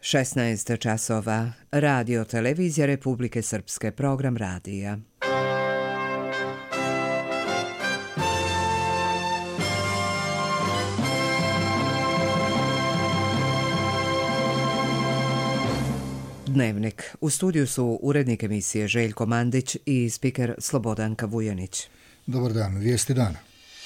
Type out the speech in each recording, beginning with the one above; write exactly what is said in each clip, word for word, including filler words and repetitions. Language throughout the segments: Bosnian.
šesnaest časova. Radio Televizija Republike Srpske, program radija. Dnevnik. U studiju su urednik emisije Željko Mandić i spiker Slobodanka Vujanić. Dobar dan, vijesti dana.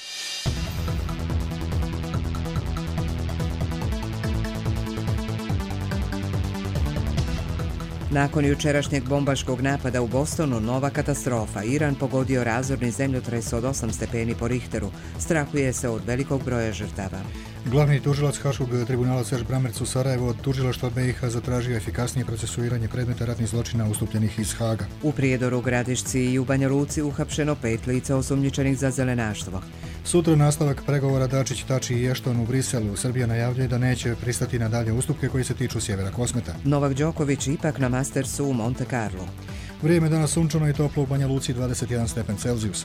Nakon jučerašnjeg bombaškog napada u Bostonu, nova katastrofa. Iran pogodio razorni zemljotres od osam stepeni po Richteru. Strahuje se od velikog broja žrtava. Glavni tužilac Haškog tribunala Serž Bramerc u Sarajevu od tužilaštva B i H zatražio efikasnije procesuiranje predmeta ratnih zločina ustupljenih iz Haga. U Prijedoru, Gradišci i u Banja Luci uhapšeno pet lica osumnjičenih za zelenaštvo. Sutra nastavak pregovora Dačić, Tači i Ešton u Briselu. Srbija najavljuje da neće pristati na dalje ustupke koji se tiču sjevera Kosmeta. Novak Đoković ipak na Mastersu u Monte Carlo. Vrijeme danas sunčano i toplo u Banja Luci, dvadeset jedan stepen Celzijusa.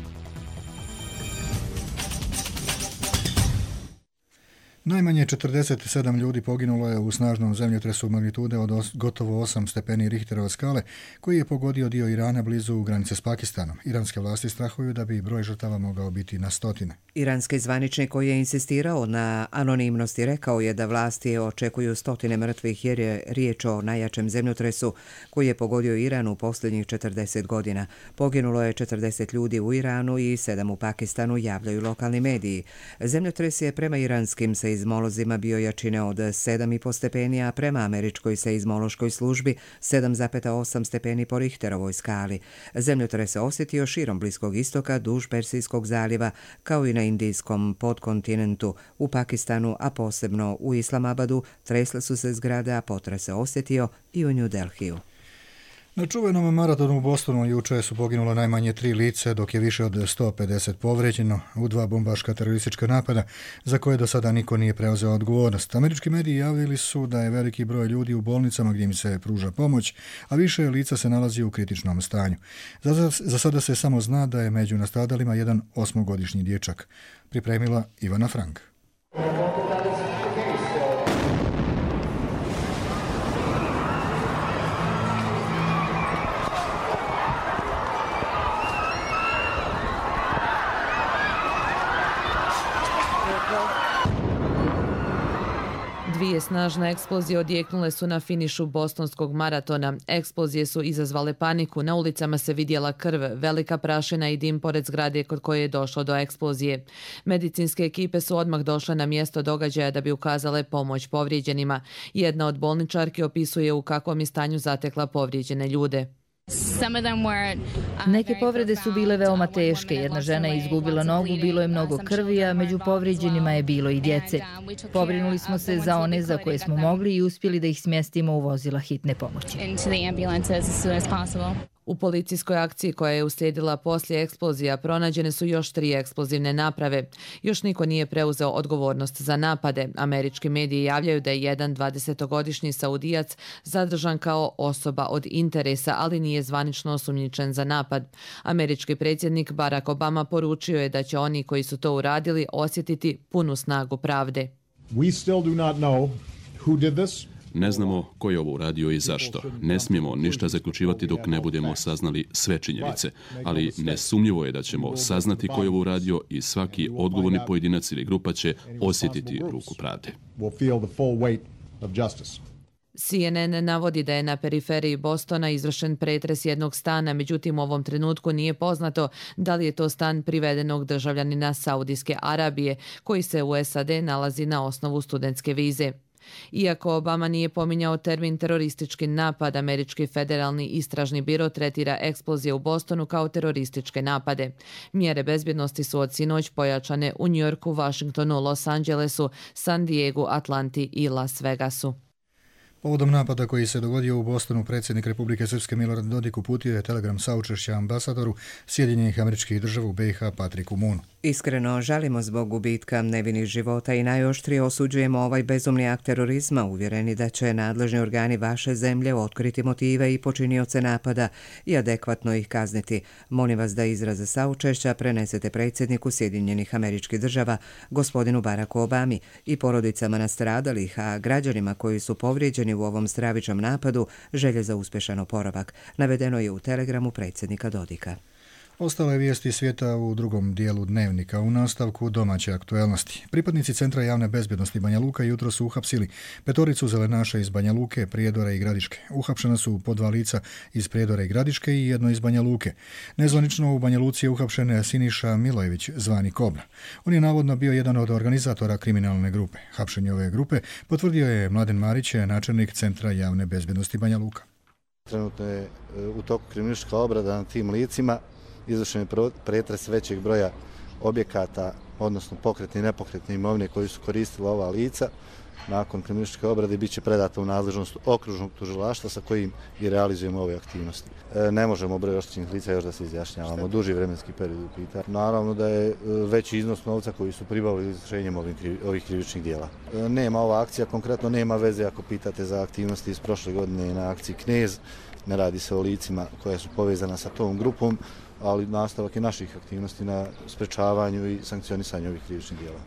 Najmanje četrdeset sedam ljudi poginulo je u snažnom zemljotresu magnitude od os, gotovo osam stepeni Richterove skale, koji je pogodio dio Irana blizu granice s Pakistanom. Iranske vlasti strahuju da bi broj žrtava mogao biti na stotine. Iranski zvaničnik koji je insistirao na anonimnosti rekao je da vlasti očekuju stotine mrtvih jer je riječ o najjačem zemljotresu koji je pogodio Iran u posljednjih četrdeset godina. Poginulo je četrdeset ljudi u Iranu i sedam u Pakistanu, javljaju lokalni mediji. Zemljotres je prema iranskim seizmolozima bio jačine od sedam i po stepeni, a prema američkoj seizmološkoj službi sedam zarez osam stepeni po Richterovoj skali. Zemljotres se osjetio širom Bliskog istoka, duž Persijskog zaljeva, kao i na indijskom podkontinentu. U Pakistanu, a posebno u Islamabadu, tresle su se zgrade, a potres se osjetio i u New Delhiju. Na čuvenom maratonu u Bostonu juče su poginula najmanje tri lice, dok je više od sto pedeset povrijeđeno u dva bombaška teroristička napada, za koje do sada niko nije preuzeo odgovornost. Američki mediji javili su da je veliki broj ljudi u bolnicama gdje im se pruža pomoć, a više lica se nalazi u kritičnom stanju. Za, za sada se samo zna da je među nastradalima jedan osmogodišnji dječak. Pripremila Ivana Frank. Dvije snažne eksplozije odjeknule su na finišu bostonskog maratona. Eksplozije su izazvale paniku, na ulicama se vidjela krv, velika prašina i dim pored zgrade kod koje je došlo do eksplozije. Medicinske ekipe su odmah došle na mjesto događaja da bi ukazale pomoć povrijeđenima. Jedna od bolničarki opisuje u kakvom je stanju zatekla povrijeđene ljude. Neke povrede su bile veoma teške, jedna žena je izgubila nogu, bilo je mnogo krvi, a među povrijeđenima je bilo i djece. Pobrinuli smo se za one za koje smo mogli i uspjeli da ih smjestimo u vozila hitne pomoći. U policijskoj akciji koja je uslijedila poslije eksplozija pronađene su još tri eksplozivne naprave. Još niko nije preuzeo odgovornost za napade. Američki mediji javljaju da je jedan dvadesetogodišnji Saudijac zadržan kao osoba od interesa, ali nije zvanično osumnjičen za napad. Američki predsjednik Barack Obama poručio je da će oni koji su to uradili osjetiti punu snagu pravde. We still do not know who did this. Ne znamo ko je ovo uradio i zašto. Ne smijemo ništa zaključivati dok ne budemo saznali sve činjenice, ali nesumnjivo je da ćemo saznati ko je ovo uradio i svaki odgovorni pojedinac ili grupa će osjetiti ruku pravde. C N N navodi da je na periferiji Bostona izvršen pretres jednog stana, međutim u ovom trenutku nije poznato da li je to stan privedenog državljanina Saudijske Arabije, koji se u S A D nalazi na osnovu studentske vize. Iako Obama nije pominjao termin teroristički napad, američki federalni istražni biro tretira eksplozije u Bostonu kao terorističke napade. Mjere bezbjednosti su od sinoć pojačane u New Yorku, Washingtonu, Los Angelesu, San Diegu, Atlanti i Las Vegasu. Povodom napada koji se dogodio u Bostonu, predsjednik Republike Srpske Milorad Dodik uputio je telegram saučešća ambasadoru Sjedinjenih Američkih Država u B i H Patriku Moonu. Iskreno žalimo zbog gubitka nevinih života i najoštrije osuđujemo ovaj bezumni akt terorizma, uvjereni da će nadležni organi vaše zemlje otkriti motive i počinioce napada i adekvatno ih kazniti. Molim vas da izraze saučešća prenesete predsjedniku Sjedinjenih Američkih Država, gospodinu Baracku Obami, i porodicama nastradalih, a građanima koji su povrijeđeni pogođeni u ovom stravičnom napadu želje za uspješan oporavak, navedeno je u telegramu predsjednika Dodika. Ostale vijesti svijeta u drugom dijelu dnevnika. U nastavku domaće aktuelnosti. Pripadnici Centra javne bezbjednosti Banja Luka jutro su uhapsili petoricu zelenaša iz Banja Luke, Prijedora i Gradiške. Uhapšena su po dva lica iz Prijedora i Gradiške i jedno iz Banja Luke. Nezvanično u Banja Luci je uhapšen Siniša Milojević, zvani Kobra. On je navodno bio jedan od organizatora kriminalne grupe. Hapšenje ove grupe potvrdio je Mladen Marić, načelnik Centra javne bezbjednosti Banja Luka. Trenutno je u toku kriminalistička obrada na tim licima. Izvršen je pretres većeg broja objekata, odnosno pokretne i nepokretne imovine koji su koristila ova lica. Nakon kriminalističke obrade bit će predata u nadležnost okružnog tužilaštva sa kojim i realizujemo ove aktivnosti. E, ne možemo broj oštećenih lica još da se izjašnjavamo, duži vremenski period u pitanju. Naravno da je veći iznos novca koji su pribavili izvršenjem ovih krivičnih dijela. E, nema ova akcija, konkretno nema veze ako pitate za aktivnosti iz prošle godine na akciji Knez. Ne radi se o licima koja su povezana sa tom grupom, ali nastavak je naših aktivnosti na sprečavanju i sankcionisanju ovih krivičnih dijela.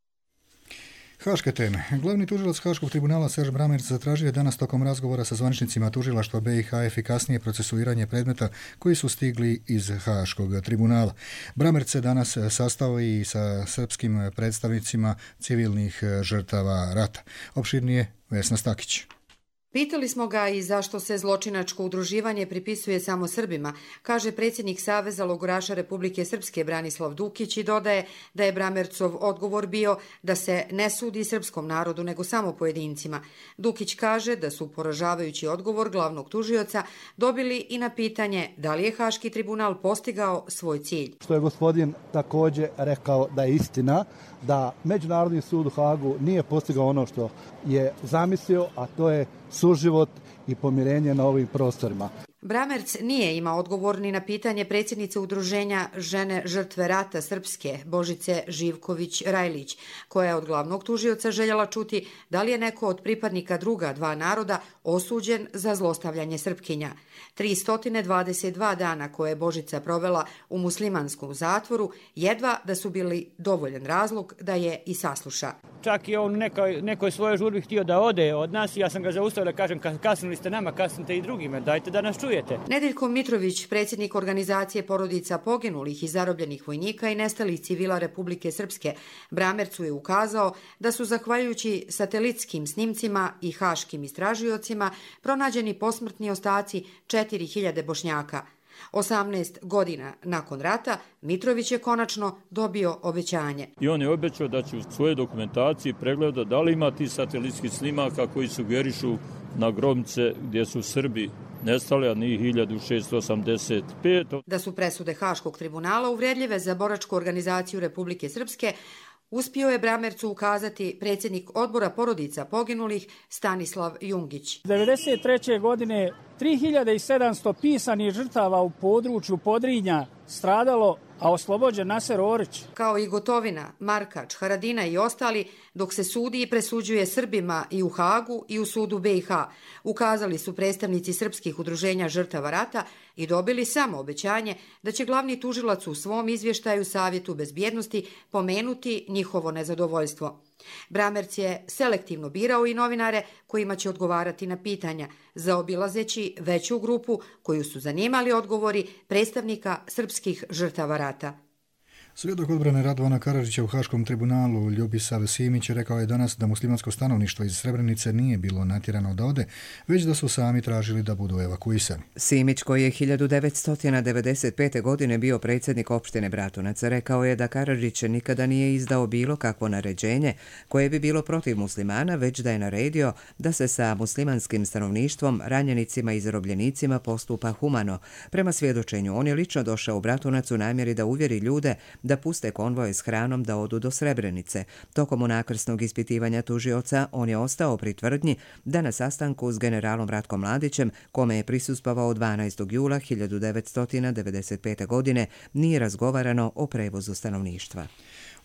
Haške teme. Glavni tužilac Haškog tribunala Serž Bramerc zatražio je danas tokom razgovora sa zvaničnicima tužilaštva B i H efikasnije procesuiranje predmeta koji su stigli iz Haškog tribunala. Bramerc se danas sastao i sa srpskim predstavnicima civilnih žrtava rata. Opširnije Vesna Stakić. Pitali smo ga i zašto se zločinačko udruživanje pripisuje samo Srbima, kaže predsjednik Saveza logoraša Republike Srpske Branislav Dukić i dodaje da je Bramercov odgovor bio da se ne sudi srpskom narodu nego samo pojedincima. Dukić kaže da su poražavajući odgovor glavnog tužioca dobili i na pitanje da li je Haški tribunal postigao svoj cilj. Što je gospodin također rekao da je istina, da Međunarodni sud u Hagu nije postigao ono što je zamislio, a to je suživot i pomirenje na ovim prostorima. Bramerc nije imao odgovor ni na pitanje predsjednice udruženja žene žrtve rata Srpske, Božice Živković-Rajlić, koja je od glavnog tužioca željela čuti da li je neko od pripadnika druga dva naroda osuđen za zlostavljanje Srpkinja. tristo dvadeset dva dana koje je Božica provela u muslimanskom zatvoru, jedva da su bili dovoljan razlog da je i sasluša. Čak i on nekoj, nekoj svojoj žurbi htio da ode od nas i ja sam ga zaustavila da kažem kasnili ste nama, kasnite i drugima, dajte da nas čujete. Nedeljko Mitrović, predsjednik organizacije porodica poginulih i zarobljenih vojnika i nestalih civila Republike Srpske, Bramercu je ukazao da su zahvaljujući satelitskim snimcima i haškim istražiocima pronađeni posmrtni ostaci četiri hiljade Bošnjaka. osamnaest godina nakon rata Mitrović je konačno dobio obećanje. I on je obećao da će u svojoj dokumentaciji pregleda da li ima ti satelitskih snimaka koji sugerišu na grobnice gdje su Srbi nestali, a nije hiljadu šeststo osamdeset pet. Da su presude Haškog tribunala uvredljive za boračku organizaciju Republike Srpske, uspio je Bramercu ukazati predsjednik odbora porodica poginulih Stanislav Jungić. devedeset treće godine tri hiljade sedamsto pisanih žrtava u području Podrinja stradalo, a oslobođen Naser Orić. Kao i Gotovina, Markač, Haradina i ostali, dok se sudi i presuđuje Srbima i u Hagu i u sudu B i H, ukazali su predstavnici srpskih udruženja žrtava rata i dobili samo obećanje da će glavni tužilac u svom izvještaju Savjetu bezbjednosti pomenuti njihovo nezadovoljstvo. Bramerc je selektivno birao i novinare kojima će odgovarati na pitanja, zaobilazeći veću grupu koju su zanimali odgovori predstavnika srpskih žrtava rata. Svjedok odbrane Radovana Karadžića u Haškom tribunalu Ljubisav Simić rekao je danas da muslimansko stanovništvo iz Srebrenice nije bilo natjerano da ode, već da su sami tražili da budu evakuisani. Simić, koji je hiljadu devetsto devedeset pete. godine bio predsjednik opštine Bratunac, rekao je da Karadžić nikada nije izdao bilo kakvo naređenje koje bi bilo protiv muslimana, već da je naredio da se sa muslimanskim stanovništvom, ranjenicima i zarobljenicima postupa humano. Prema svjedočenju, on je lično došao u Bratunac u namjeri da uvjeri ljude da puste konvoje s hranom da odu do Srebrenice. Tokom unakrsnog ispitivanja tužioca on je ostao pri tvrdnji da na sastanku s generalom Ratkom Mladićem, kome je prisustvovao dvanaestog jula hiljadu devetsto devedeset pete. godine, nije razgovarano o prevozu stanovništva.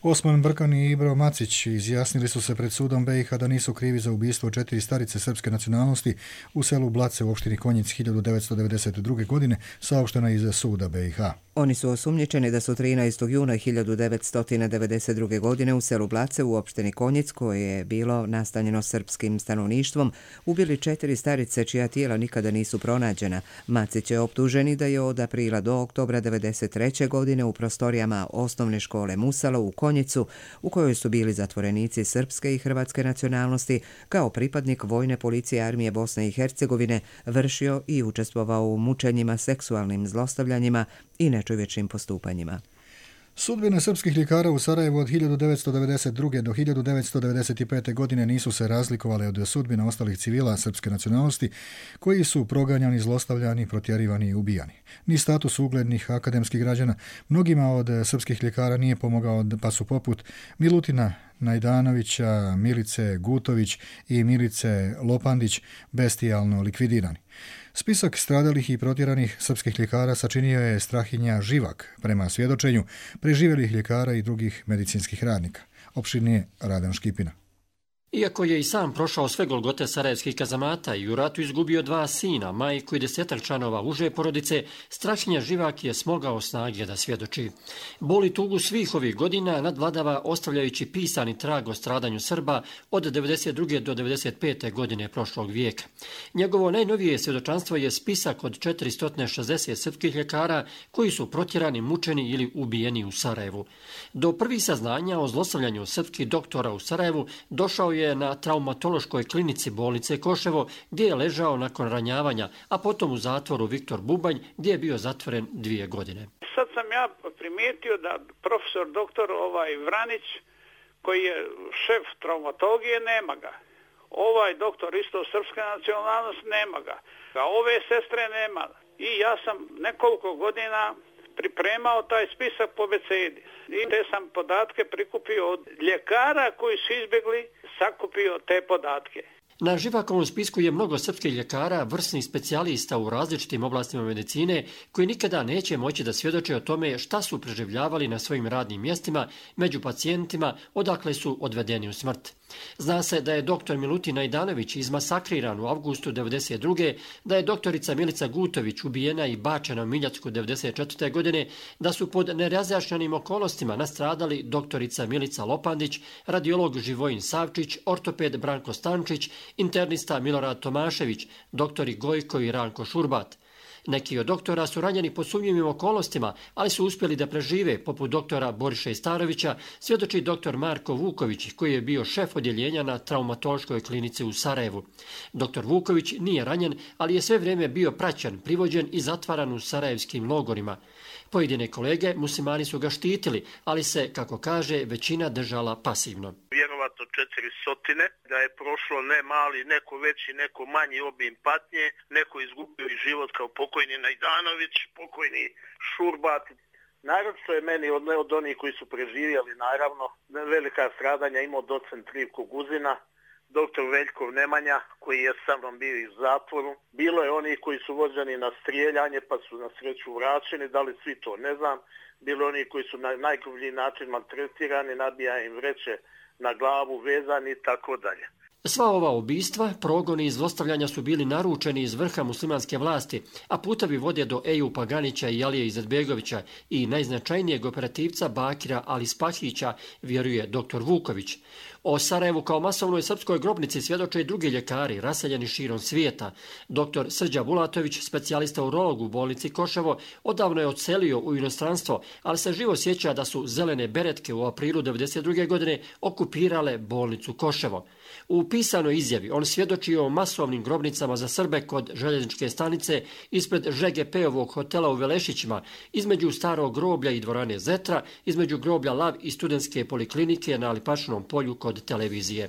Osman Brkan i Ibro Macić izjasnili su se pred sudom B i H da nisu krivi za ubistvo četiri starice srpske nacionalnosti u selu Blace u opštini Konjic hiljadu devetsto devedeset druge. godine, saopštena iz suda B i H. Oni su osumnjičeni da su trinaestog juna hiljadu devetsto devedeset druge. godine u selu Blace u opštini Konjic, koje je bilo nastanjeno srpskim stanovništvom, ubili četiri starice čija tijela nikada nisu pronađena. Macić je optuženi da je od aprila do oktobra devedeset treće. godine u prostorijama osnovne škole Musalo u Konjicu, u kojoj su bili zatvorenici srpske i hrvatske nacionalnosti, kao pripadnik vojne policije armije Bosne i Hercegovine, vršio i učestvovao u mučenjima, seksualnim zlostavljanjima i nečovječnim postupanjima. Sudbine srpskih ljekara u Sarajevu od hiljadu devetsto devedeset druge. do hiljadu devetsto devedeset pete. godine nisu se razlikovale od sudbina ostalih civila srpske nacionalnosti koji su proganjani, zlostavljani, protjerivani i ubijani. Ni status uglednih akademskih građana mnogima od srpskih ljekara nije pomogao, pa su poput Milutina Najdanovića, Milice Gutović i Milice Lopandić bestijalno likvidirani. Spisak stradalih i protjeranih srpskih ljekara sačinio je Strahinja Živak, prema svjedočenju preživjelih ljekara i drugih medicinskih radnika. Opširnije Radan Škipina. Iako je i sam prošao sve golgote sarajevskih kazamata i u ratu izgubio dva sina, majku i desetak članova uže porodice, Strahinja Živak je smogao snage da svjedoči. Bol i tugu svih ovih godina nadvladava ostavljajući pisani trag o stradanju Srba od devedeset druge. do devedeset pete. godine prošlog vijeka. Njegovo najnovije svjedočanstvo je spisak od četiristo šezdeset srpskih ljekara koji su protjerani, mučeni ili ubijeni u Sarajevu. Do prvih saznanja o zlostavljanju srpskih doktora u Sarajevu došao je na traumatološkoj klinici bolnice Koševo, gdje je ležao nakon ranjavanja, a potom u zatvoru Viktor Bubanj, gdje je bio zatvoren dvije godine. Sad sam ja primijetio da profesor doktor ovaj Vranić, koji je šef traumatologije, nema ga. Ovaj doktor isto srpska nacionalnost, nema ga. A ove sestre nema. I ja sam nekoliko godina pripremao taj spisak po abecedi. I te sam podatke prikupio od ljekara koji su izbjegli, sakupio te podatke. Na Živakovom spisku je mnogo srpskih ljekara, vrsnih specijalista u različitim oblastima medicine, koji nikada neće moći da svjedoče o tome šta su preživljavali na svojim radnim mjestima među pacijentima odakle su odvedeni u smrt. Zna se da je doktor Milutin Najdanović izmasakriran u avgustu devedeset druge. da je doktorica Milica Gutović ubijena i bačena u Miljacku devedeset četvrte. godine, da su pod nerazjašnjenim okolnostima nastradali doktorica Milica Lopandić, radiolog Živojin Savčić, ortoped Branko Stančić, internista Milorad Tomašević, doktori Gojko i Ranko Šurbat. Neki od doktora su ranjeni pod sumnjivim okolnostima, ali su uspjeli da prežive, poput doktora Boriša Starovića, svjedoči doktor Marko Vuković, koji je bio šef odjeljenja na traumatološkoj klinici u Sarajevu. Doktor Vuković nije ranjen, ali je sve vrijeme bio praćen, privođen i zatvaran u sarajevskim logorima. Pojedine kolege muslimani su ga štitili, ali se, kako kaže, većina držala pasivno. Vjerovatno četiri stotine, da je prošlo ne mali, neko veći, neko manji obim patnje, neko izgubio i život kao pokojni Najdanović, pokojni Šurbat. Naravno je meni od, od onih koji su preživjeli, naravno, velika stradanja imao docent Trivko Guzina, doktor Veljkov Nemanja, koji je sa mnom bio iz zatvoru. Bilo je onih koji su vođeni na strijeljanje, pa su na sreću vraćeni, da li svi to ne znam. Bilo je onih koji su na najgrubljiji način maltretirani, nabija im vreće na glavu, vezani i tako dalje. Sva ova ubistva, progoni i zlostavljanja su bili naručeni iz vrha muslimanske vlasti, a putevi vode do Ejupa Paganića i Alije Izetbegovića i najznačajnijeg operativca Bakira Alispahića, vjeruje doktor Vuković. O Sarajevu kao masovnoj srpskoj grobnici svjedoče i drugi ljekari, raseljeni širom svijeta. Doktor Srđa Bulatović, specijalista urolog u bolnici Koševo, odavno je odselio u inostranstvo, ali se živo sjeća da su zelene beretke u aprilu devedeset druge. godine okupirale bolnicu Koševo. U pisanoj izjavi on svjedoči o masovnim grobnicama za Srbe kod željezničke stanice ispred Ž G P-ovog hotela u Velešićima, između starog groblja i dvorane Zetra, između groblja Lav i studentske poliklinike na Lipačnom polju kod televizije.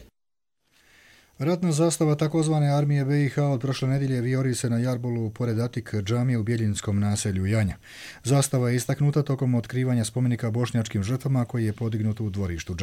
Ratna zastava takozvane armije B i H od prošle nedjelje vijori se na Jarbolu pored Atik džamije u Bjeljinskom naselju Janja. Zastava je istaknuta tokom otkrivanja spomenika bošnjačkim žrtvama koji je podignut u dvorištu džamije.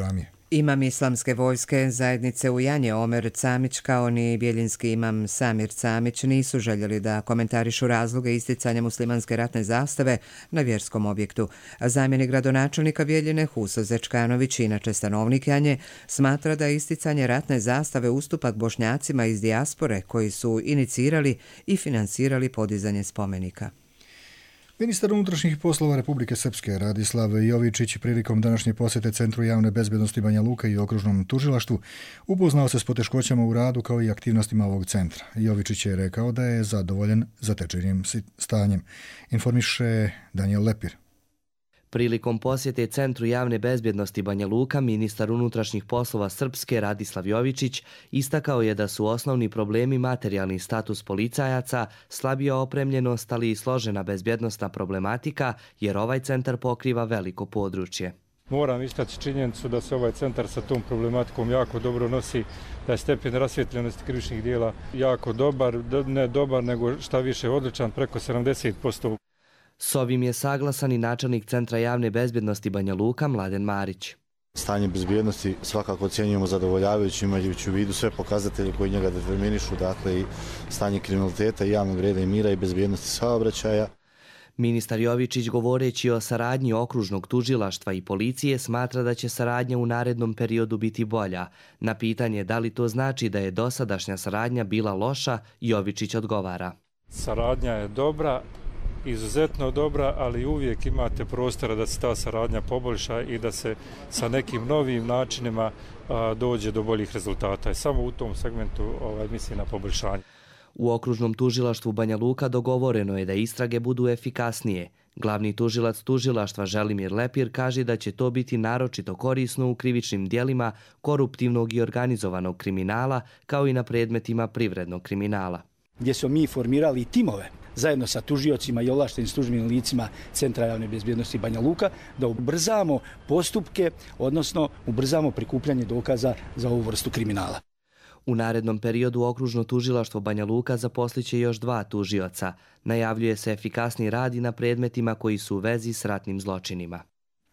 Imam islamske vojske zajednice u Janje Omer Camić kao ni bjeljinski imam Samir Camić nisu željeli da komentarišu razloge isticanja muslimanske ratne zastave na vjerskom objektu. Zamjenik gradonačelnika Bjeljine Huso Zečkanović, inače stanovnik Janje, smatra da je isticanje ratne zastave ustupak Bošnjacima iz dijaspore koji su inicirali i finansirali podizanje spomenika. Ministar unutrašnjih poslova Republike Srpske Radislav Jovičić prilikom današnje posjete Centru javne bezbjednosti Banja Luka i okružnom tužilaštvu upoznao se s poteškoćama u radu kao i aktivnostima ovog centra. Jovičić je rekao da je zadovoljan zatečenim stanjem. Informiše Daniel Lepir. Prilikom posjete Centru javne bezbjednosti Banja Luka, ministar unutrašnjih poslova Srpske Radislav Jovičić istakao je da su osnovni problemi materijalni status policajaca, slabija opremljenost, ali i složena bezbjednostna problematika, jer ovaj centar pokriva veliko područje. Moram istaći činjenicu da se ovaj centar sa tom problematikom jako dobro nosi, da je stepen rasvijetljenosti krivičnih dijela jako dobar, ne dobar, nego šta više odličan, preko sedamdeset posto. S ovim je saglasan i načelnik Centra javne bezbjednosti Banja Luka Mladen Marić. Stanje bezbjednosti svakako ocjenjujemo zadovoljavajući, imajući u vidu sve pokazatelje koji njega determinišu, dakle i stanje kriminaliteta i javnog reda i mira i bezbjednosti saobraćaja. Ministar Jovičić, govoreći o saradnji okružnog tužilaštva i policije, smatra da će saradnja u narednom periodu biti bolja. Na pitanje da li to znači da je dosadašnja saradnja bila loša, Jovičić odgovara. Saradnja je dobra, izuzetno dobra, ali uvijek imate prostora da se ta saradnja poboljša i da se sa nekim novim načinima a, dođe do boljih rezultata. I samo u tom segmentu ovaj, mislim na poboljšanje. U okružnom tužilaštvu Banja Luka dogovoreno je da istrage budu efikasnije. Glavni tužilac tužilaštva Želimir Lepir kaže da će to biti naročito korisno u krivičnim djelima koruptivnog i organizovanog kriminala, kao i na predmetima privrednog kriminala. Gdje smo mi formirali timove zajedno sa tužiocima i ovlaštenim službenim licima Centra javne bezbjednosti Banja Luka, da ubrzamo postupke, odnosno ubrzamo prikupljanje dokaza za ovu vrstu kriminala. U narednom periodu okružno tužilaštvo Banja Luka zaposliće još dva tužioca. Najavljuje se efikasni rad i na predmetima koji su u vezi s ratnim zločinima.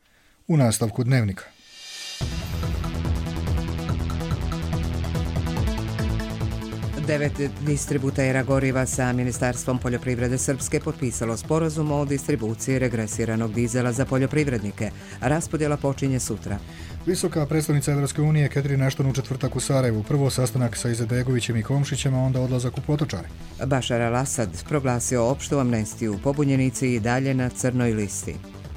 U nastavku dnevnika. Devet distributera goriva sa Ministarstvom poljoprivrede Srpske potpisalo sporazum o distribuciji regresiranog dizela za poljoprivrednike. Raspodjela počinje sutra. Visoka predstavnica Evropske unije Catherine Ashton u četvrtak u Sarajevu. Prvo sastanak sa Izetbegovićem i Komšićem, a onda odlazak u Potočare. Bašar al-Asad proglasio opštu amnestiju. Pobunjenici i dalje na crnoj listi.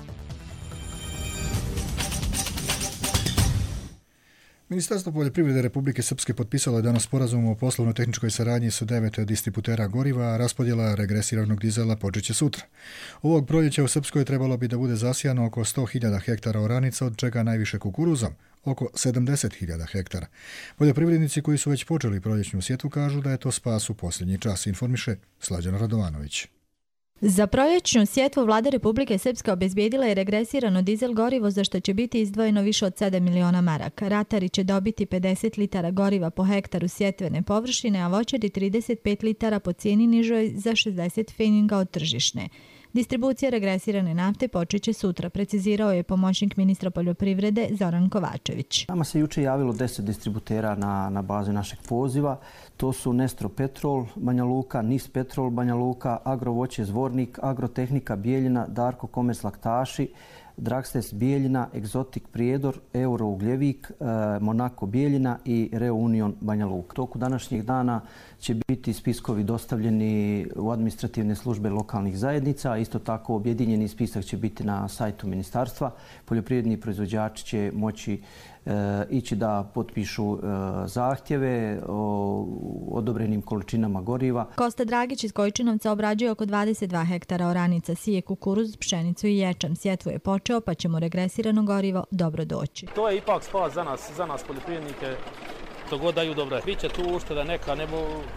Ministarstvo poljoprivrede Republike Srpske potpisalo je danas sporazum o poslovno-tehničkoj saradnji sa devet distributera goriva, a raspodjela regresiranog dizela počeće sutra. Ovog proljeća u Srpskoj trebalo bi da bude zasijano oko sto hiljada hektara oranica, od čega najviše kukuruzom, oko sedamdeset hiljada hektara. Poljoprivrednici koji su već počeli proljećnu sjetvu kažu da je to spas u posljednji čas, informiše Slađana Radovanović. Za proljećnu sjetvu vlada Republike Srpske obezbijedila je regresirano dizel gorivo, za što će biti izdvojeno više od sedam miliona maraka. Ratari će dobiti pedeset litara goriva po hektaru sjetvene površine, a voćari trideset pet litara po cijeni nižoj za šezdeset feninga od tržišne. Distribucija regresirane nafte počeće sutra, precizirao je pomoćnik ministra poljoprivrede Zoran Kovačević. Nama se juče javilo deset distributera na, na bazi našeg poziva. To su Nestro Petrol Banja Luka, Nis Petrol Banja Luka, Agrovoće Zvornik, Agrotehnika Bijeljina, Darko Komes Laktaši, Dragstes Bijeljina, Egzotik Prijedor, Euro Ugljevik, Monako Bijeljina i Reunion Banja Luka. U toku današnjeg dana će biti spiskovi dostavljeni u administrativne službe lokalnih zajednica, a isto tako objedinjeni spisak će biti na sajtu ministarstva. Poljoprivredni proizvođači će moći e, ići da potpišu e, zahtjeve o odobrenim količinama goriva. Kosta Dragić iz Kojčinovca obrađuje oko dvadeset dva hektara oranica, sije kukuruz, pšenicu i ječam. Sjetvu je počeo, pa će mu regresirano gorivo dobro doći. To je ipak spas za nas, za nas poljoprivrednike. To god daju dobro. Biće tu ušteda neka, nebo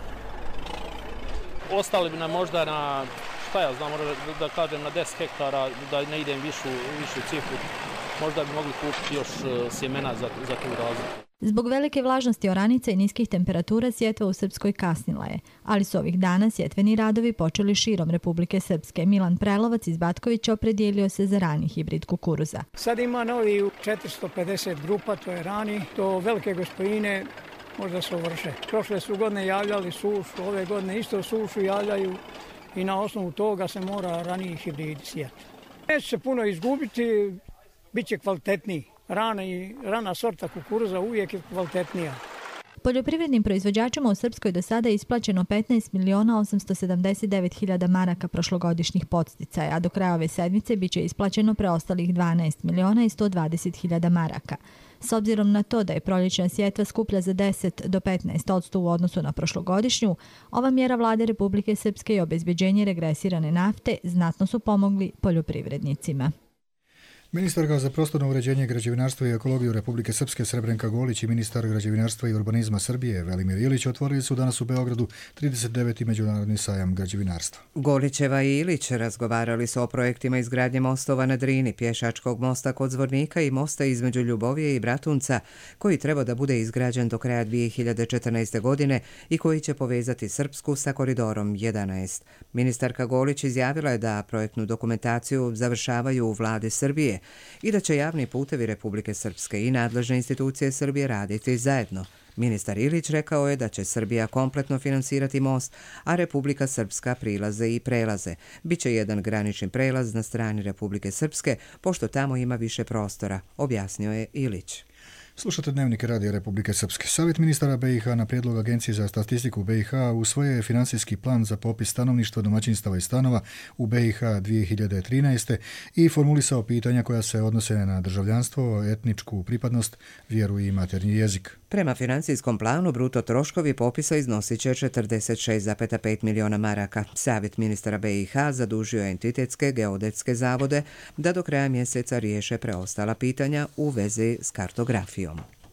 ostali bi nam možda na, šta ja znam, da kažem na deset hektara, da ne idem višu, višu cifru. možda bi mogli kupiti još sjemena za, za tu razliku. Zbog velike vlažnosti oranica i niskih temperatura sjetva u Srpskoj kasnila je, ali su ovih dana sjetveni radovi počeli širom Republike Srpske. Milan Prelovac iz Batkovića opredijelio se za rani hibrid kukuruza. Sad ima novi četiristo pedeset grupa, to je rani, to velike gospojine možda se uvrše. Prošle su godine javljali sušu, ove godine isto sušu javljaju i na osnovu toga se mora raniji hibrid sjeti. Neće se puno izgubiti, bit će kvalitetniji. Rana i rana sorta kukuruza uvijek je kvalitetnija. Poljoprivrednim proizvođačima u Srpskoj do sada je isplaćeno petnaest miliona osamsto sedamdeset devet hiljada maraka prošlogodišnjih podsticaja, a do kraja ove sedmice biće isplaćeno preostalih dvanaest miliona i sto dvadeset hiljada maraka. S obzirom na to da je proljećna sjetva skuplja za deset do petnaest posto u odnosu na prošlogodišnju, ova mjera vlade Republike Srpske i obezbeđenje regresirane nafte znatno su pomogli poljoprivrednicima. Ministarka za prostorno uređenje, građevinarstvo i ekologiju Republike Srpske Srebrenka Golić i ministar građevinarstva i urbanizma Srbije Velimir Ilić otvorili su danas u Beogradu trideset deveti međunarodni sajam građevinarstva. Golićeva i Ilić razgovarali su o projektima izgradnje mostova na Drini, pješačkog mosta kod Zvornika i mosta između Ljubovije i Bratunca, koji treba da bude izgrađen do kraja dvije hiljade četrnaeste. godine i koji će povezati Srpsku sa koridorom jedanaest. Ministarka Golić izjavila je da projektnu dokumentaciju završavaju u vladi Srbije i da će javni putevi Republike Srpske i nadležne institucije Srbije raditi zajedno. Ministar Ilić rekao je da će Srbija kompletno finansirati most, a Republika Srpska prilaze i prelaze. Biće jedan granični prelaz na strani Republike Srpske, pošto tamo ima više prostora, objasnio je Ilić. Slušate Dnevnik Radija Republike Srpske. Savjet ministara B i H na prijedlog Agencije za statistiku B i H usvojio je finansijski plan za popis stanovništva, domaćinstava i stanova u B i H dvije hiljade trinaeste. i formulisao pitanja koja se odnose na državljanstvo, etničku pripadnost, vjeru i maternji jezik. Prema financijskom planu, bruto troškovi popisa iznosit će četrdeset šest zarez pet miliona maraka. Savjet ministara B i H zadužio entitetske geodetske zavode da do kraja mjeseca riješe preostala pitanja u vezi s kartografijom.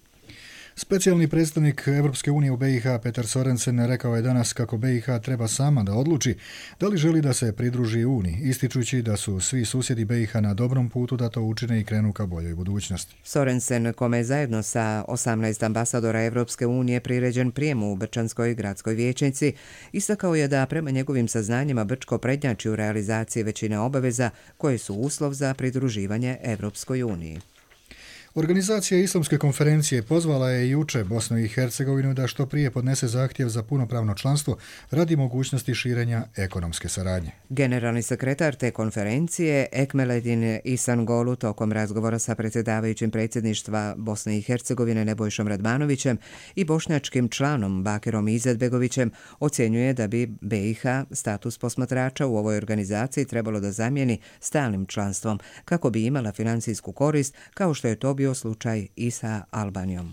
Specijalni predstavnik Evropske unije u B i H Petar Sorensen rekao je danas kako B i H treba sama da odluči da li želi da se pridruži Uniji, ističući da su svi susjedi B i H na dobrom putu da to učine i krenu ka boljoj budućnosti. Sorensen, kome je zajedno sa osamnaest ambasadora Evropske unije priređen prijem u Brčanskoj gradskoj vijećnici, istakao je da prema njegovim saznanjima Brčko prednjači u realizaciji većine obaveza koje su uslov za pridruživanje Evropskoj uniji. Organizacija Islamske konferencije pozvala je juče Bosnu i Hercegovinu da što prije podnese zahtjev za punopravno članstvo radi mogućnosti širenja ekonomske saradnje. Generalni sekretar te konferencije Ekmeledin Ihsangolu tokom razgovora sa predsjedavajućim predsjedništva Bosne i Hercegovine Nebojšom Radmanovićem i bošnjačkim članom Bakirom Izetbegovićem ocjenjuje da bi B i H status posmatrača u ovoj organizaciji trebalo da zamijeni stalnim članstvom kako bi imala financijsku korist, kao što je to bio slučaj i sa Albanijom.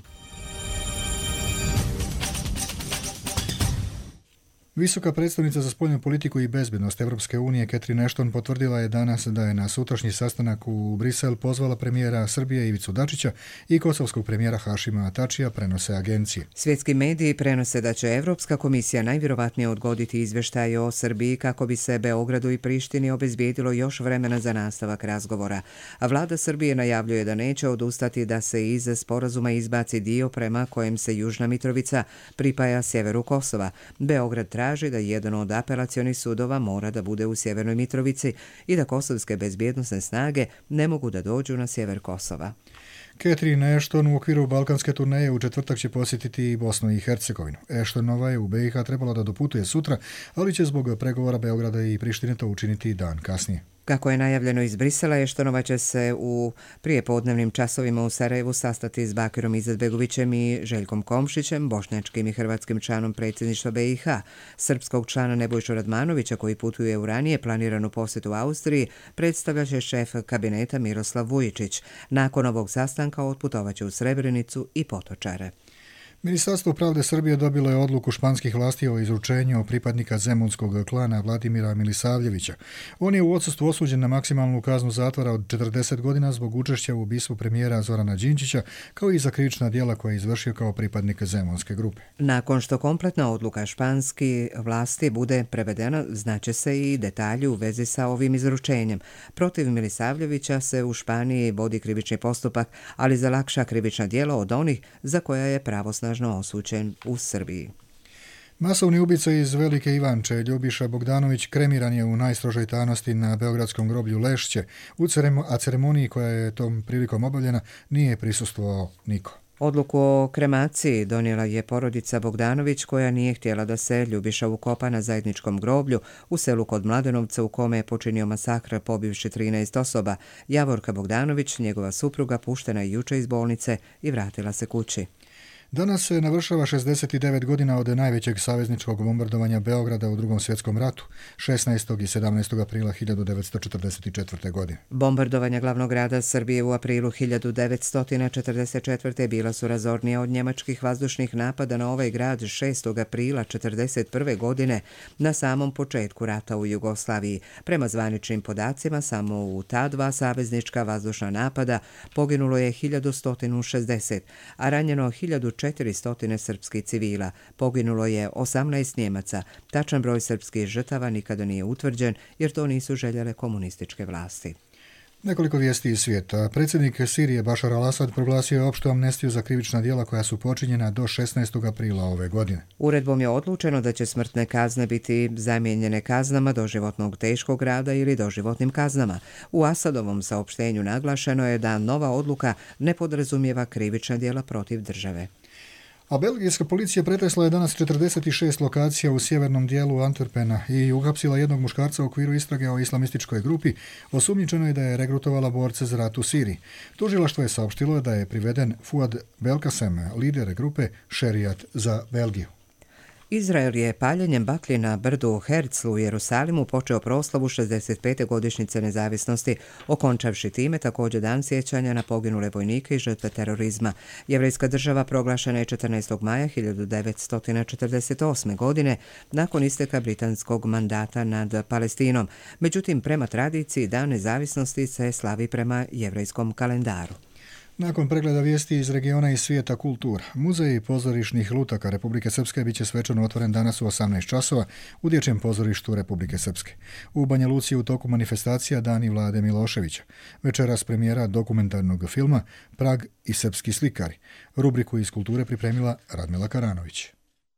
Visoka predstavnica za spoljnu politiku i bezbednost Evropske unije Catherine Ashton potvrdila je danas da je na sutrašnji sastanak u Brisel pozvala premijera Srbije Ivicu Dačića i kosovskog premijera Hašima Tačija, prenose agencije. Svjetski mediji prenose da će Evropska komisija najvjerovatnije odgoditi izvještaj o Srbiji kako bi se Beogradu i Prištini obezbijedilo još vremena za nastavak razgovora. A vlada Srbije najavljuje da neće odustati da se iz sporazuma izbaci dio prema kojem se Južna Mitrovica pripaja sjeveru Kosova. Beograd traži da jedan od apelacionih sudova mora da bude u Sjevernoj Mitrovici i da kosovske bezbjednosne snage ne mogu da dođu na sjever Kosova. Catherine Ashton u okviru balkanske turneje u četvrtak će posjetiti i Bosnu i Hercegovinu. Ashtonova je u B i H trebalo da doputuje sutra, ali će zbog pregovora Beograda i Prištine to učiniti dan kasnije. Kako je najavljeno iz Brisela, Eštonova će se u prijepodnevnim časovima u Sarajevu sastati s Bakirom Izetbegovićem i Željkom Komšićem, bošnjačkim i hrvatskim članom predsjedništva B i H. Srpskog člana Nebojšu Radmanovića, koji putuje u ranije planiranu posjetu Austriji, predstavlja će šef kabineta Miroslav Vujičić. Nakon ovog sastanka otputovaće u Srebrenicu i Potočare. Ministarstvo pravde Srbije dobilo je odluku španskih vlasti o izručenju pripadnika zemunskog klana Vladimira Milisavljevića. On je u odsustvu osuđen na maksimalnu kaznu zatvora od četrdeset godina zbog učešća u ubistvu premijera Zorana Đinđića, kao i za krivična djela koje je izvršio kao pripadnik zemunske grupe. Nakon što kompletna odluka španski vlasti bude prevedena, znaće se i detalji u vezi sa ovim izručenjem. Protiv Milisavljevića se u Španiji vodi krivični postupak, ali za lakša krivična djela od onih za koja je pravosnažno osuđen u Srbiji. Masovni ubica iz Velike Ivanče, Ljubiša Bogdanović, kremiran je u najstrožoj tajnosti na beogradskom groblju Lešće, u ceremo, a ceremoniji koja je tom prilikom obavljena nije prisustvovao niko. Odluku o kremaciji donijela je porodica Bogdanović, koja nije htjela da se Ljubiša ukopa na zajedničkom groblju u selu kod Mladenovca, u kome je počinio masakr pobivši trinaest osoba. Javorka Bogdanović, njegova supruga, puštena je juče iz bolnice i vratila se kući. Danas se navršava šezdeset devet godina od najvećeg savezničkog bombardovanja Beograda u Drugom svjetskom ratu, šesnaestog i sedamnaestog aprila hiljadu devetsto četrdeset četvrte. godine. Bombardovanja glavnog grada Srbije u aprilu hiljadu devetsto četrdeset četvrte. bila su razornija od njemačkih vazdušnih napada na ovaj grad šestog aprila četrdeset prve. godine na samom početku rata u Jugoslaviji. Prema zvaničnim podacima, samo u ta dva saveznička vazdušna napada poginulo je hiljadu sto šezdeset, a ranjeno hiljadu četiristo srpskih civila. Poginulo je osamnaest Njemaca. Tačan broj srpskih žrtava nikada nije utvrđen, jer to nisu željele komunističke vlasti. Nekoliko vijesti iz svijeta. Predsjednik Sirije Bašar al-Asad proglasio je opštu amnestiju za krivična djela koja su počinjena do šesnaestog aprila ove godine. Uredbom je odlučeno da će smrtne kazne biti zamijenjene kaznama doživotnog teškog rada ili doživotnim kaznama. U Asadovom saopštenju naglašeno je da nova odluka ne podrazumijeva krivična djela protiv države. A belgijska policija pretresla je danas četrdeset šest lokacija u sjevernom dijelu Antwerpena i uhapsila jednog muškarca u okviru istrage o islamističkoj grupi. Osumnjičeno je da je regrutovala borce za rat u Siriji. Tužilaštvo je saopštilo da je priveden Fuad Belkacem, lider grupe Šerijat za Belgiju. Izrael je paljenjem baklji na brdu Herzl u Jerusalimu počeo proslavu šezdeset pete godišnjice nezavisnosti, okončavši time također dan sjećanja na poginule vojnike i žrtve terorizma. Jevrejska država proglašena je četrnaestog maja hiljadu devetsto četrdeset osme. godine nakon isteka britanskog mandata nad Palestinom. Međutim, prema tradiciji, dan nezavisnosti se slavi prema jevrejskom kalendaru. Nakon pregleda vijesti iz regiona i svijeta kultura, Muzej pozorišnih lutaka Republike Srpske biće svečano otvoren danas u osamnaest časova u Dječjem pozorištu Republike Srpske. U Banja Luci u toku manifestacija Dani Vlade Miloševića. Večeras premijera dokumentarnog filma Prag i srpski slikari. Rubriku iz kulture pripremila Radmila Karanović.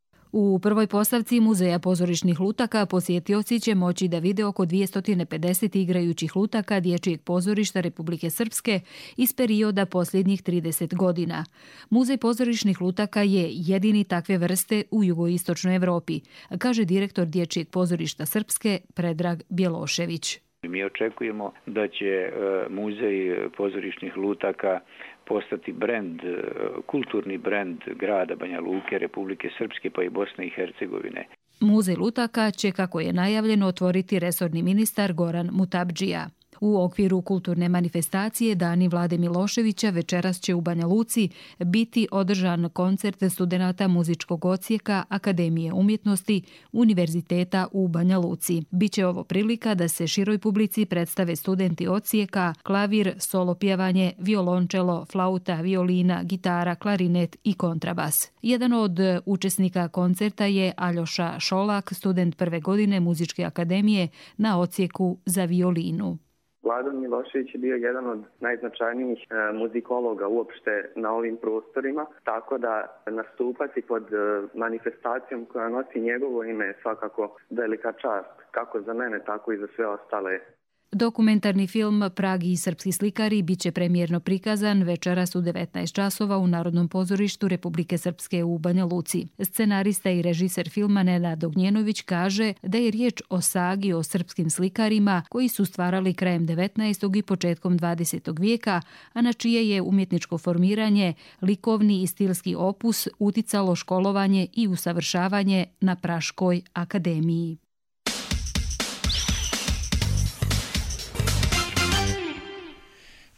U prvoj postavci Muzeja pozorišnih lutaka posjetioci će moći da vide oko dvjesto pedeset igrajućih lutaka Dječjeg pozorišta Republike Srpske iz perioda posljednjih trideset godina. Muzej pozorišnih lutaka je jedini takve vrste u jugoistočnoj Evropi, kaže direktor Dječjeg pozorišta Srpske Predrag Bjelošević. Mi očekujemo da će Muzej pozorišnih lutaka postati brend, kulturni brend grada Banja Luke, Republike Srpske pa i Bosne i Hercegovine. Muzej lutaka će, kako je najavljeno, otvoriti resorni ministar Goran Mutabdžija. U okviru kulturne manifestacije Dani Vlade Miloševića večeras će u Banja Luci biti održan koncert studenata muzičkog odsjeka Akademije umjetnosti Univerziteta u Banja Luci. Biće ovo prilika da se široj publici predstave studenti odsjeka klavir, solo pjevanje, violončelo, flauta, violina, gitara, klarinet i kontrabas. Jedan od učesnika koncerta je Aljoša Šolak, student prve godine Muzičke akademije na odsjeku za violinu. Vladan Milošević je bio jedan od najznačajnijih e, muzikologa uopšte na ovim prostorima, tako da nastupati pod e, manifestacijom koja nosi njegovo ime je svakako velika čast, kako za mene, tako i za sve ostale. Dokumentarni film Prag i srpski slikari biće premijerno prikazan večeras u devetnaest časova u Narodnom pozorištu Republike Srpske u Banja Luci. Scenarista i režiser filma Nenad Ognjenović kaže da je riječ o sagi o srpskim slikarima koji su stvarali krajem devetnaestog i početkom dvadesetog vijeka, a na čije je umjetničko formiranje, likovni i stilski opus uticalo školovanje i usavršavanje na Praškoj akademiji.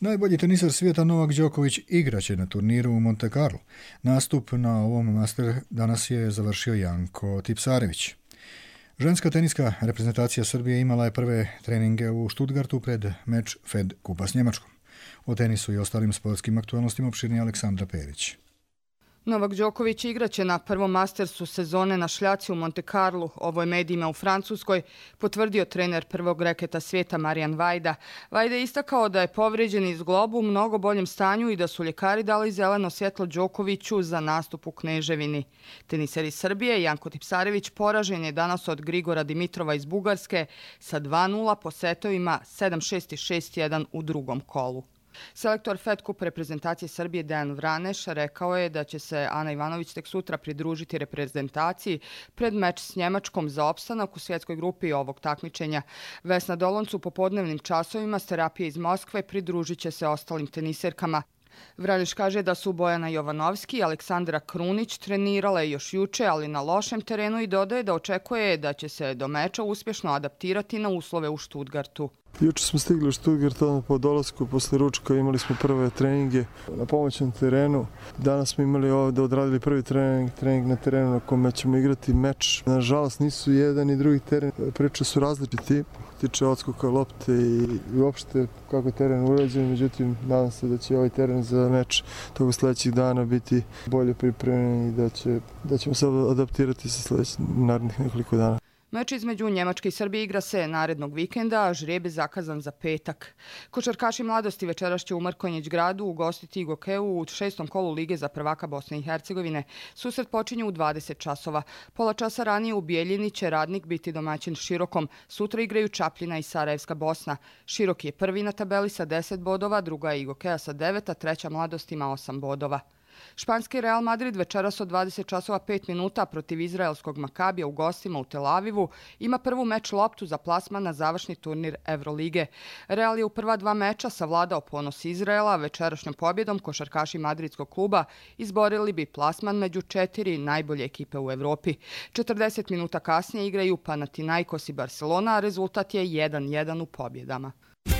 Najbolji tenisar svijeta Novak Đoković igraće na turniru u Monte Carlo. Nastup na ovom master danas je završio Janko Tipsarević. Ženska teniska reprezentacija Srbije imala je prve treninge u Stuttgartu pred meč Fed Kupa s Njemačkom. O tenisu i ostalim sportskim aktualnostima opširni Aleksandra Perić. Novak Đoković igraće na prvom mastersu sezone na šljaci u Monte Carlu, ovo je medijima u Francuskoj, potvrdio trener prvog reketa svijeta Marijan Vajda. Vajda je istakao da je povrijeđen iz globu u mnogo boljem stanju i da su ljekari dali zeleno svjetlo Đokoviću za nastup u Kneževini. Teniser iz Srbije Janko Tipsarević poražen je danas od Grigora Dimitrova iz Bugarske sa dva nula po setovima sedam šest i šest jedan u drugom kolu. Selektor Fed Cup reprezentacije Srbije Dejan Vraneš rekao je da će se Ana Ivanović tek sutra pridružiti reprezentaciji pred meč s Njemačkom za opstanak u svjetskoj grupi ovog takmičenja. Vesna Dolonc u popodnevnim časovima s terapije iz Moskve pridružit će se ostalim teniserkama. Vraneš kaže da su Bojana Jovanovski i Aleksandra Krunić trenirale još juče, ali na lošem terenu, i dodaje da očekuje da će se do meča uspješno adaptirati na uslove u Stuttgartu. Juče smo stigli u Stuttgart, odmah po dolasku, posle ručka imali smo prve treninge na pomoćnom terenu. Danas smo imali ovdje odradili prvi trening, trening na terenu na kome ćemo igrati meč. Nažalost nisu jedan i drugi teren, priče su različiti. Tiče odskoka lopte i uopšte kako je teren urađen, međutim nadam se da će ovaj teren za meč toga sljedećih dana biti bolje pripremljen i da, će, da ćemo se adaptirati sa sljedećih narednih nekoliko dana. Meč između Njemačke i Srbije igra se narednog vikenda, a žrijeb je zakazan za petak. Košarkaši mladosti večeras će u Mrkonjić gradu ugostiti Igokeu u šestom kolu Lige za prvaka Bosne i Hercegovine. Susret počinje u dvadeset časova. Pola časa ranije u Bijeljini će Radnik biti domaćin Širokom. Sutra igraju Čapljina i Sarajevska Bosna. Široki je prvi na tabeli sa deset bodova, druga je Igokea sa devet, a treća Mladost ima osam bodova. Španski Real Madrid večeras od dvadeset časova pet minuta protiv izraelskog Makabija u gostima u Tel Avivu ima prvu meč loptu za plasman na završni turnir Evrolige. Real je u prva dva meča savladao ponos Izraela, večerašnjom pobjedom košarkaši madridskog kluba izborili bi plasman među četiri najbolje ekipe u Evropi. četrdeset minuta kasnije igraju Panathinaikos i Barcelona, a rezultat je jedan jedan u pobjedama.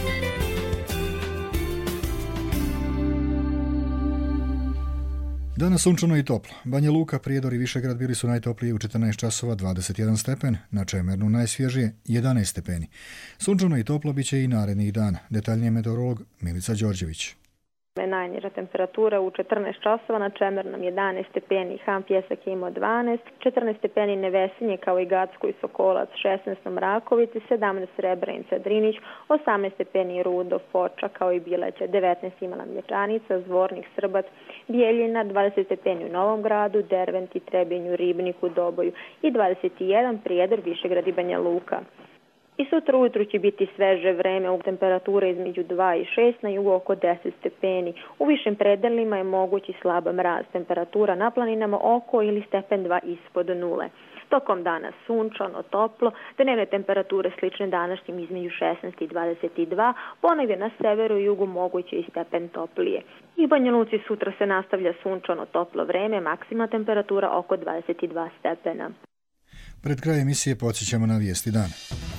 Danas sunčano i toplo. Banja Luka, Prijedor i Višegrad bili su najtopliji u četrnaest časova dvadeset jedan stepen, na Čemernu najsvježije jedanaest stepeni. Sunčano i toplo biće i narednih dana. Detaljnije meteorolog Milica Đorđević. Najniža temperatura u četrnaest časova, na Čemernom jedanaest stepeni, Han Pjesak je imao dvanaest, četrnaest stepeni Nevesinje kao i Gacko i Sokolac, šesnaest na Mrakovici, sedamnaest Srebrenica Drinić, osamnaest stepeni Rudo, Foča kao i Bileće, devetnaest Imala Mlječanica, Zvornik, Srbac, Bijeljina, dvadeset stepeni u Novom Gradu, Derventi, Trebinju, Ribniku, Doboju i dvadeset jedan Prijedor, Višegrad i Banja Luka. I sutra ujutru će biti sveže vreme, u temperatura između dva i šest, na jugu oko deset stepeni. U višim predelima je mogući slab mraz, temperatura na planinama oko ili stepen dva ispod nule. Tokom dana sunčano, toplo, dnevne temperature slične današnjim između šesnaest i dvadeset dva, ponegdje na severu i jugu moguće i stepen toplije. I u Banja Luci sutra se nastavlja sunčano, toplo vreme, maksimalna temperatura oko dvadeset dva stepena. Pred kraj emisije podsjećamo na vijesti dana.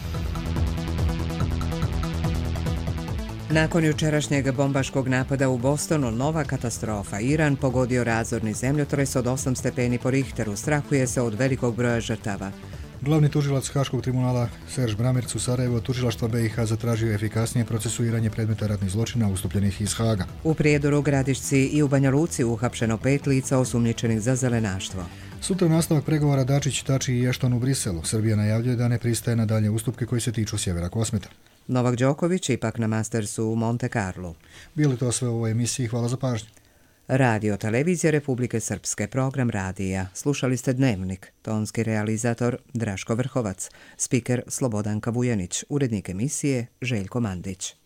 Nakon jučerašnjeg bombaškog napada u Bostonu, nova katastrofa. Iran pogodio razorni zemljotres od osam stepeni po Richteru. Strahuje se od velikog broja žrtava. Glavni tužilac Haškog tribunala Serž Bramerc u Sarajevo tužilaštva B i H zatražio efikasnije procesuiranje predmeta ratnih zločina ustupljenih iz Haga. U Prijedoru, Gradišci i u Banja Luci uhapšeno pet lica osumnjičenih za zelenaštvo. Sutra nastavak pregovora Dačić, Tači i Ešton u Briselu. Srbija najavljuje da ne pristaje na dalje ustupke koji se tiču sjevera Kosmeta. Novak Đoković ipak na Mastersu u Monte Carlo. Bili to sve u ovoj emisiji, hvala za pažnju. Radio Televizija Republike Srpske, program radija. Slušali ste Dnevnik, tonski realizator Draško Vrhovac, spiker Slobodanka Vujanić, urednik emisije Željko Mandić.